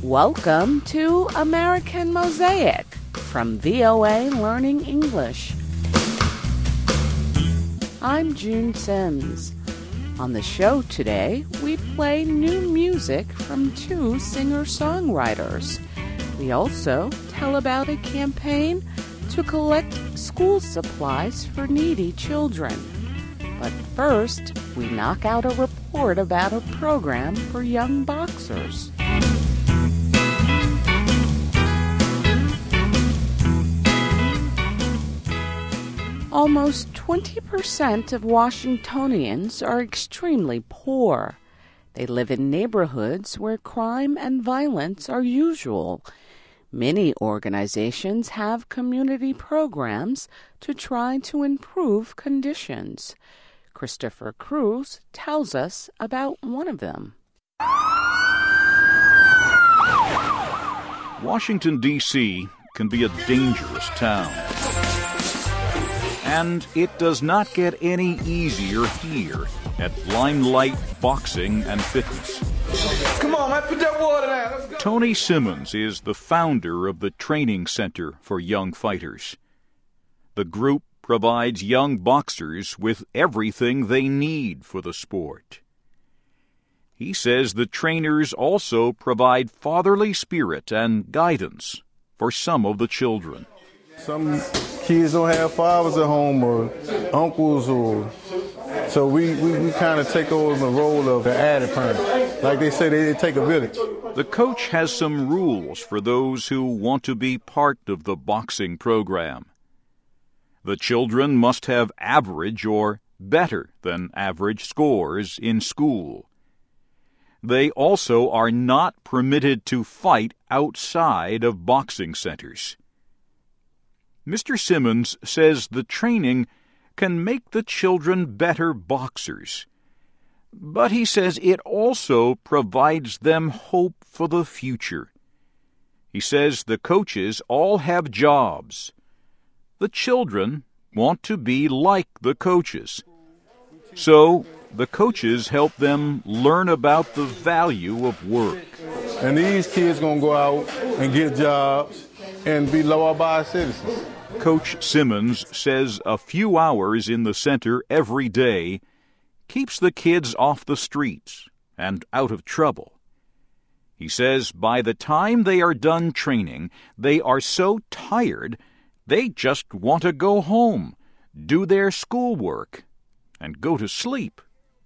Welcome to American Mosaic from VOA Learning English. I'm June Sims. On the show today, we play new music from two singer-songwriters. We also tell about a campaign to collect school supplies for needy children. But first, we knock out a report about a program for young boxers. Almost 20% of Washingtonians are extremely poor. They live in neighborhoods where crime and violence are usual. Many organizations have community programs to try to improve conditions. Christopher Cruz tells us about one of them. Washington, D.C. can be a dangerous town. And it does not get any easier here at Limelight Boxing and Fitness. Come on, man, put that water down. Let's go. Tony Simmons is the founder of the Training Center for Young Fighters. The group provides young boxers with everything they need for the sport. He says the trainers also provide fatherly spirit and guidance for some of the children. Some kids don't have fathers at home or uncles, so we kind of take over the role of the added parent. Like they say, they take a village. The coach has some rules for those who want to be part of the boxing program. The children must have average or better than average scores in school. They also are not permitted to fight outside of boxing centers. Mr. Simmons says the training can make the children better boxers. But he says it also provides them hope for the future. He says the coaches all have jobs. The children want to be like the coaches. So the coaches help them learn about the value of work. And these kids going to go out and get jobs and be law-abiding citizens. Coach Simmons says a few hours in the center every day keeps the kids off the streets and out of trouble. He says by the time they are done training, they are so tired they just want to go home, do their schoolwork, and go to sleep.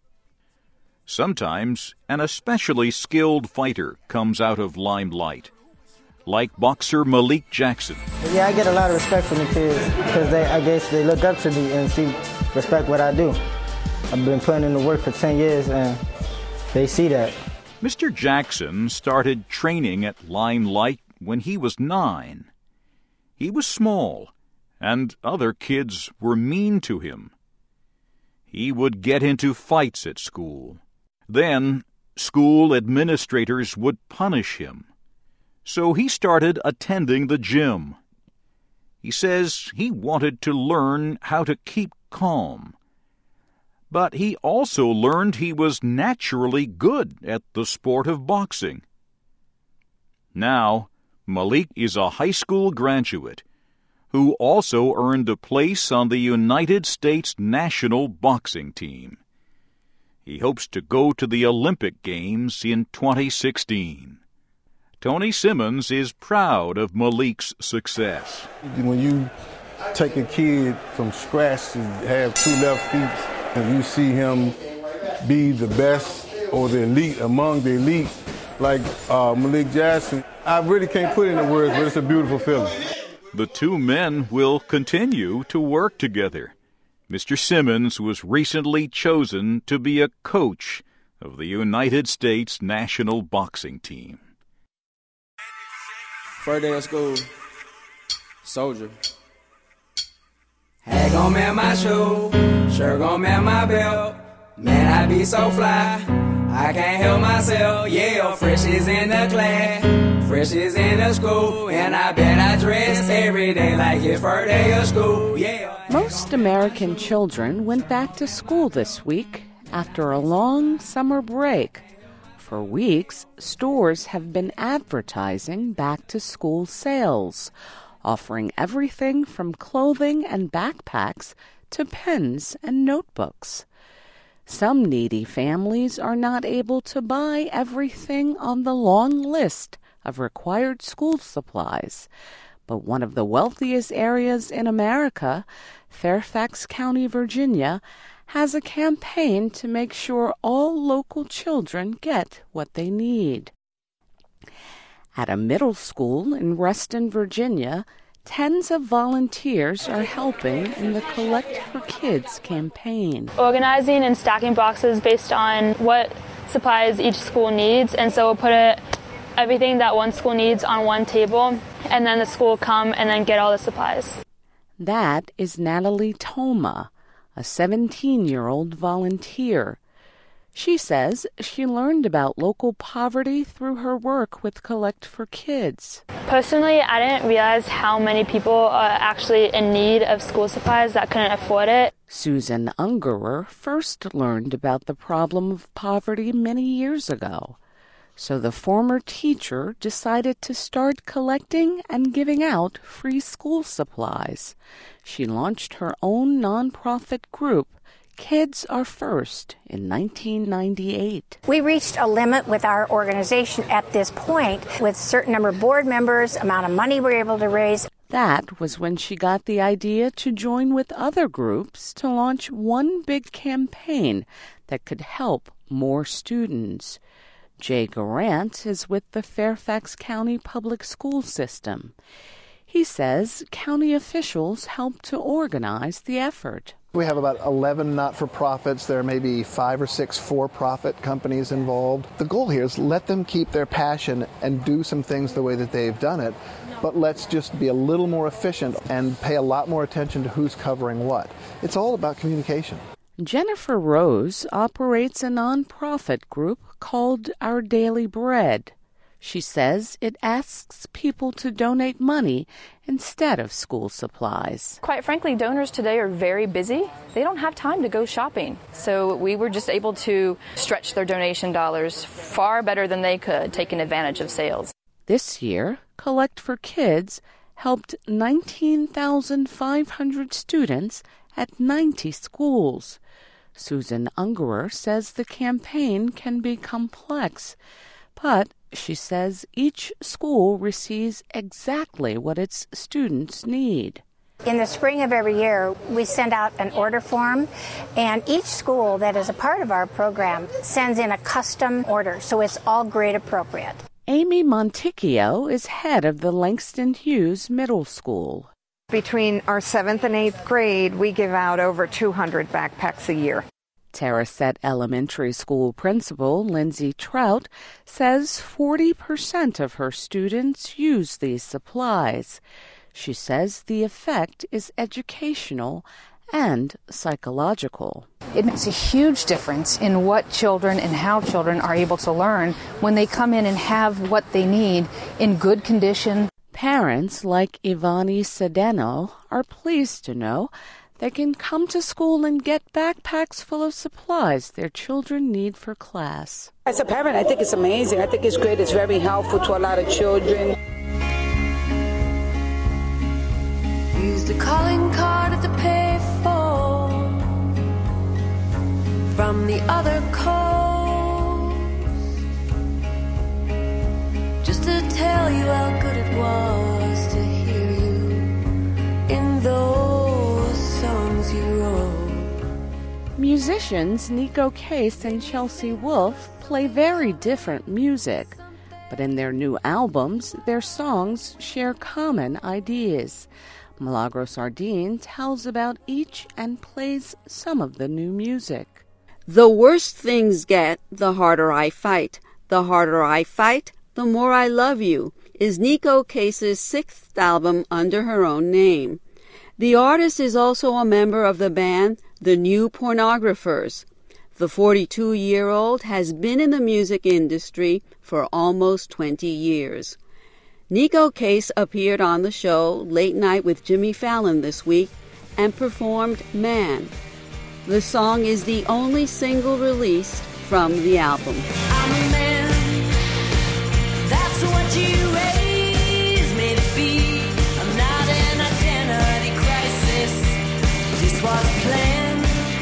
Sometimes an especially skilled fighter comes out of Limelight, like boxer Malik Jackson. Yeah, I get a lot of respect from the kids because I guess they look up to me and respect what I do. I've been putting in the work for 10 years and they see that. Mr. Jackson started training at Limelight when he was 9. He was small, and other kids were mean to him. He would get into fights at school. Then, school administrators would punish him. So he started attending the gym. He says he wanted to learn how to keep calm. But he also learned he was naturally good at the sport of boxing. Now, Malik is a high school graduate who also earned a place on the United States national boxing team. He hopes to go to the Olympic Games in 2016. Tony Simmons is proud of Malik's success. When you take a kid from scratch to have 2 left feet, and you see him be the best or the elite among the elite, like Malik Jackson, I really can't put it into words, but it's a beautiful feeling. The two men will continue to work together. Mr. Simmons was recently chosen to be a coach of the United States national boxing team. First day of school, soldier. Hat gon' man my shoe, shirt gon' man my belt. Man, I be so fly, I can't help myself. Yeah, fresh is in the class, fresh is in the school, and I bet I dress every day like it's first day of school. Yeah. Most American children went back to school this week after a long summer break. For weeks, stores have been advertising back-to-school sales, offering everything from clothing and backpacks to pens and notebooks. Some needy families are not able to buy everything on the long list of required school supplies, but one of the wealthiest areas in America, Fairfax County, Virginia, has a campaign to make sure all local children get what they need. At a middle school in Reston, Virginia, tens of volunteers are helping in the Collect for Kids campaign. Organizing and stacking boxes based on what supplies each school needs, and so we'll put everything that one school needs on one table, and then the school will come and then get all the supplies. That is Natalie Toma, a 17-year-old volunteer. She says she learned about local poverty through her work with Collect for Kids. Personally, I didn't realize how many people are actually in need of school supplies that couldn't afford it. Susan Ungerer first learned about the problem of poverty many years ago. So the former teacher decided to start collecting and giving out free school supplies. She launched her own nonprofit group, Kids Are First, in 1998. We reached a limit with our organization at this point with a certain number of board members, amount of money we were able to raise. That was when she got the idea to join with other groups to launch one big campaign that could help more students. Jay Garant is with the Fairfax County Public School System. He says county officials helped to organize the effort. We have about 11 not-for-profits. There may be 5 or 6 for-profit companies involved. The goal here is let them keep their passion and do some things the way that they've done it, but let's just be a little more efficient and pay a lot more attention to who's covering what. It's all about communication. Jennifer Rose operates a nonprofit group called Our Daily Bread. She says it asks people to donate money instead of school supplies. Quite frankly, donors today are very busy. They don't have time to go shopping. So we were just able to stretch their donation dollars far better than they could, taking advantage of sales. This year, Collect for Kids helped 19,500 students at 90 schools. Susan Ungerer says the campaign can be complex, but she says each school receives exactly what its students need. In the spring of every year, we send out an order form, and each school that is a part of our program sends in a custom order, so it's all grade appropriate. Amy Monticchio is head of the Langston Hughes Middle School. Between our 7th and 8th grade, we give out over 200 backpacks a year. Terracet Elementary School principal Lindsay Trout says 40% of her students use these supplies. She says the effect is educational and psychological. It makes a huge difference in what children and how children are able to learn when they come in and have what they need in good condition. Parents like Ivani Sedeno are pleased to know they can come to school and get backpacks full of supplies their children need for class. As a parent, I think it's amazing. I think it's great. It's very helpful to a lot of children. Use the calling card at the payphone from the other coast, just to tell you how good it was to hear you in those songs you wrote. Musicians Nico Case and Chelsea Wolfe play very different music, but in their new albums, their songs share common ideas. Milagros Ardeen tells about each and plays some of the new music. The worse things get, the harder I fight. The harder I fight, the more I love you, is Nico Case's 6th album under her own name. The artist is also a member of the band The New Pornographers. The 42-year-old has been in the music industry for almost 20 years. Nico Case appeared on the show Late Night with Jimmy Fallon this week and performed Man. The song is the only single released from the album. I'm a man. you raise me to be. I'm not an identity crisis. This was planned.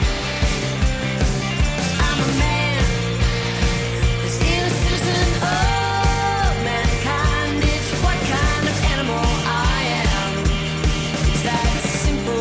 I'm a man. This is a citizen of mankind. It's what kind of animal I am. It's that simple.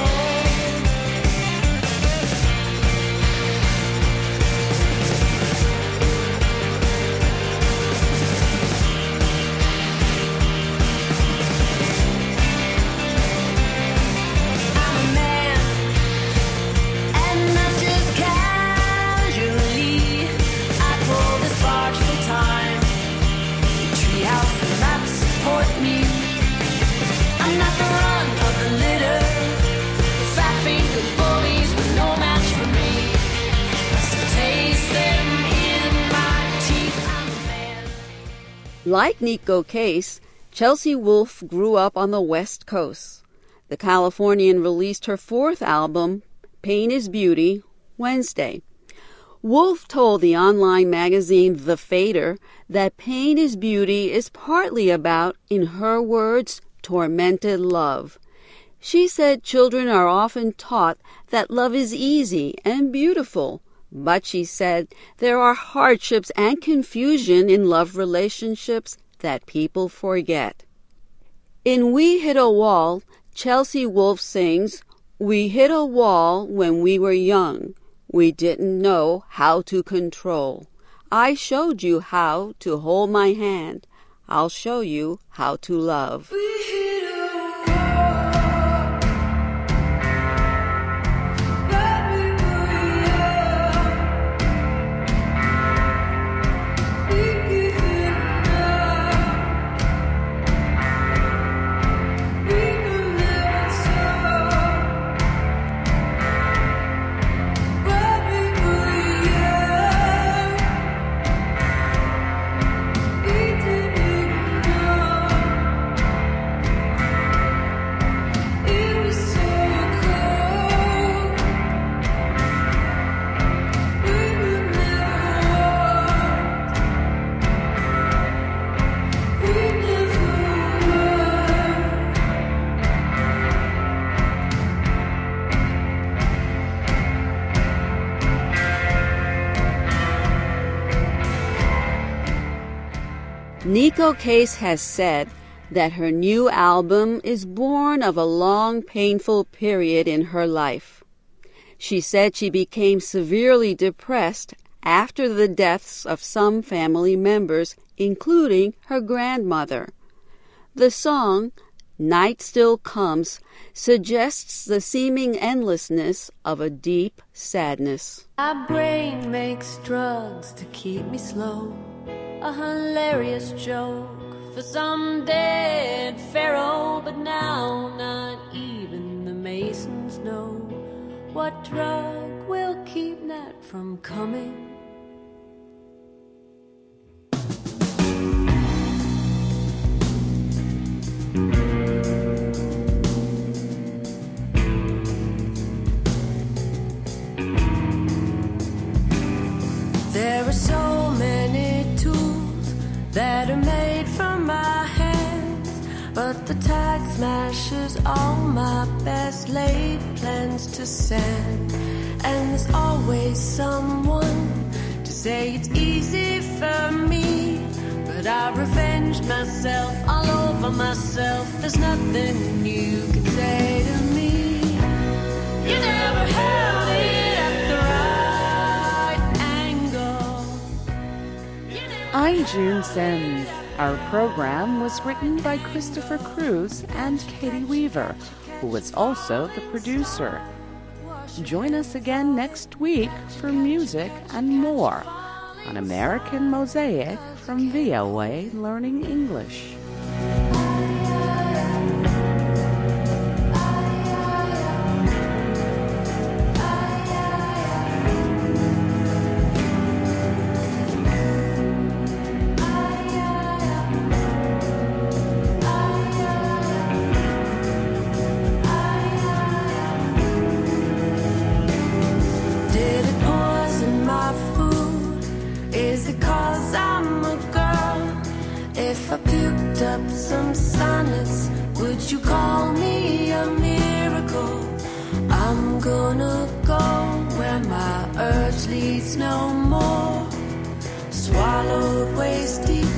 Like Neko Case, Chelsea Wolfe grew up on the West Coast. The Californian released her fourth album, Pain is Beauty, Wednesday. Wolfe told the online magazine The Fader that Pain is Beauty is partly about, in her words, tormented love. She said children are often taught that love is easy and beautiful, but she said there are hardships and confusion in love relationships that people forget. In We Hit a Wall, Chelsea Wolfe sings, "We hit a wall when we were young. We didn't know how to control. I showed you how to hold my hand. I'll show you how to love." Neko Case has said that her new album is born of a long, painful period in her life. She said she became severely depressed after the deaths of some family members, including her grandmother. The song, Night Still Comes, suggests the seeming endlessness of a deep sadness. My brain makes drugs to keep me slow. A hilarious joke for some dead pharaoh, but now not even the Masons know what drug will keep Nat from coming. There are so many tools that are made from my hands, but the tide smashes all my best laid plans to sand. And there's always someone to say it's easy for me, but I revenged myself all over myself. There's nothing you can say to me. You never held it at the right angle. I'm June Sims. Our program was written by Christopher Cruz and Katie Weaver, who was also the producer. Join us again next week for music and more on American Mosaic from VOA Learning English. Is it 'cause I'm a girl? If I gonna go where my urge leads no more. Swallowed waist deep